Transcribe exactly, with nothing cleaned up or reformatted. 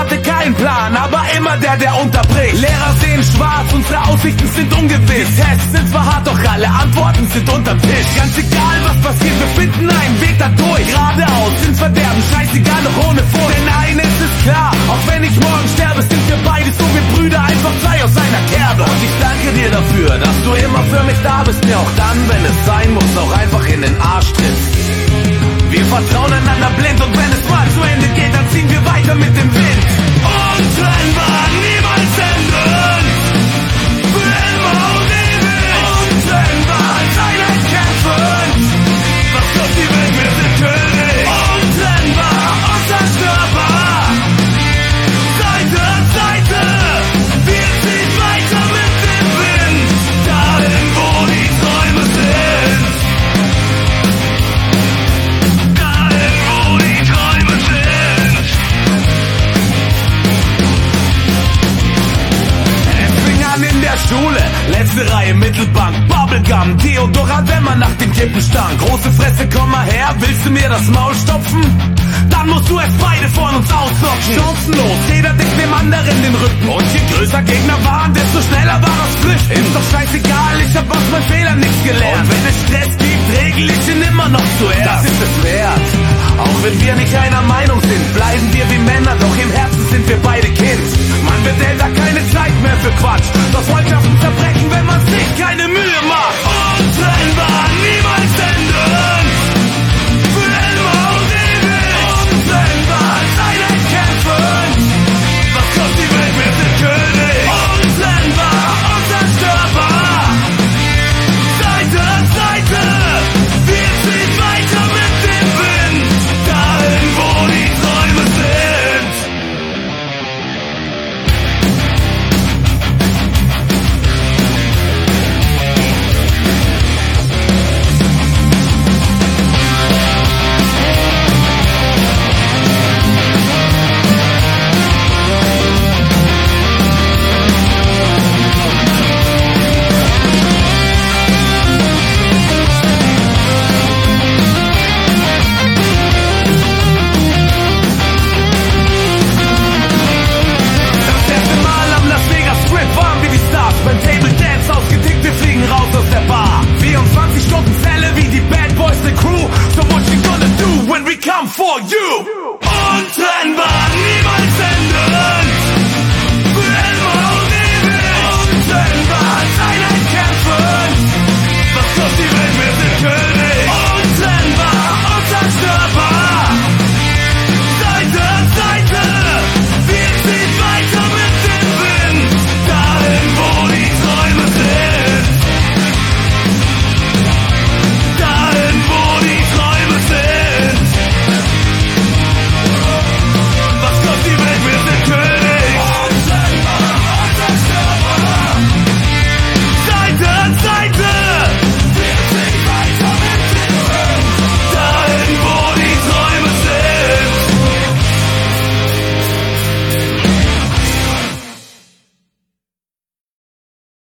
hatte keinen Plan, aber immer der, der unterbricht. Lehrer sehen schwarz, unsere Aussichten sind ungewiss. Die Tests sind zwar hart, doch alle Antworten sind unterm Tisch. Ganz egal, was passiert, wir finden einen Weg da durch. Geradeaus ins Verderben, scheißegal, noch ohne Furcht. Denn eines ist klar, auch wenn ich morgen sterbe, sind wir beide so wie Brüder, einfach zwei aus einer Kerbe. Und ich danke dir dafür, dass du immer für mich da bist, mir auch dann, wenn es sein muss, auch einfach in den Arsch trittst. Wir vertrauen einander blind und wenn es mal zu Ende geht, dann ziehen wir weiter mit dem Wind. Untrennbar, niemals enden. Für immer und ewig. Untrennbar, als Einheit kämpfen. Was kommt die Welt, wir sind König. Untrennbar, unzerstörbar. Seite an Seite. Wir ziehen weiter mit dem Wind. Dahin, wo die Träume sind. In der Schule, letzte Reihe Mittelbank, Bubblegum, Theodora, wenn man nach den Kippen stank. Große Fresse, komm mal her, willst du mir das Maul stopfen? Dann musst du erst beide von uns ausnocken. Chancenlos, jeder deckt dem anderen den Rücken. Und je größer Gegner waren, desto schneller war das Flüchten. Ist doch scheißegal, ich hab aus meinen Fehlern nichts gelernt. Und wenn es Stress gibt, regel ich ihn immer noch zuerst. Das ist es wert. Auch wenn wir nicht einer Meinung sind, bleiben wir wie Männer, doch im Herzen